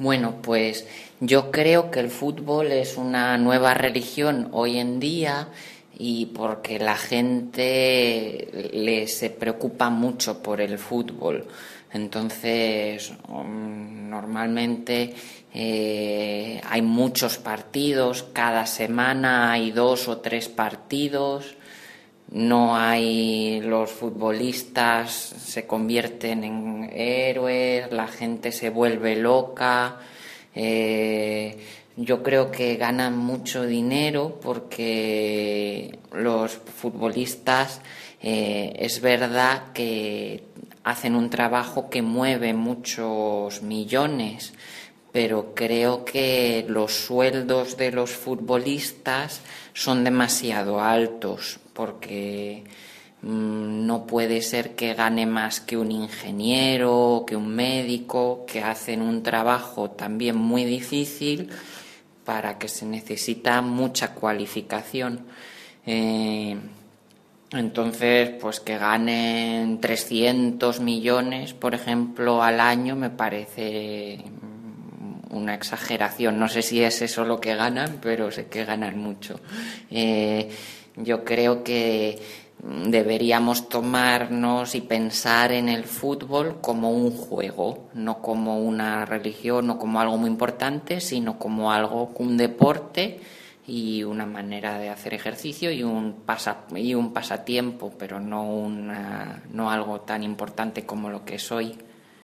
Bueno, pues yo creo que el fútbol es una nueva religión hoy en día y porque la gente se preocupa mucho por el fútbol. Entonces, normalmente hay muchos partidos, cada semana hay 2 o 3 partidos. No hay, los futbolistas se convierten en héroes, la gente se vuelve loca. Yo creo que ganan mucho dinero porque los futbolistas es verdad que hacen un trabajo que mueve muchos millones, pero creo que los sueldos de los futbolistas son demasiado altos porque no puede ser que gane más que un ingeniero, que un médico, que hacen un trabajo también muy difícil para que se necesita mucha cualificación. Entonces, pues que ganen 300 millones, por ejemplo, al año me parece una exageración. No sé si es eso lo que ganan, pero sé que ganan mucho. Yo creo que deberíamos tomarnos y pensar en el fútbol como un juego, no como una religión, no como algo muy importante, sino como algo, un deporte y una manera de hacer ejercicio y un pasatiempo, pero no algo tan importante como lo que es hoy.